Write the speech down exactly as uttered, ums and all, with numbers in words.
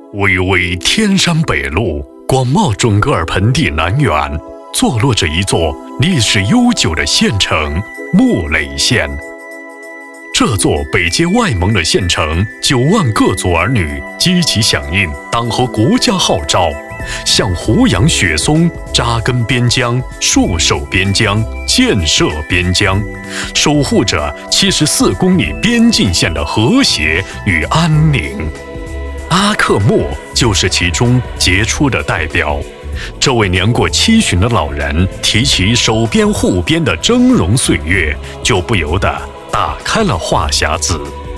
巍巍天山北麓，广袤准噶尔盆地南缘，坐落着一座历史悠久的县城——木垒县。这座北接外蒙的县城，九万各族儿女积极响应党和国家号召，像胡杨雪松，扎根边疆，戍守边疆，建设边疆，守护着七十四公里边境线的和谐与安宁。阿克木就是其中杰出的代表。这位年过七旬的老人提起守边护边的峥嵘岁月，就不由得打开了话匣子。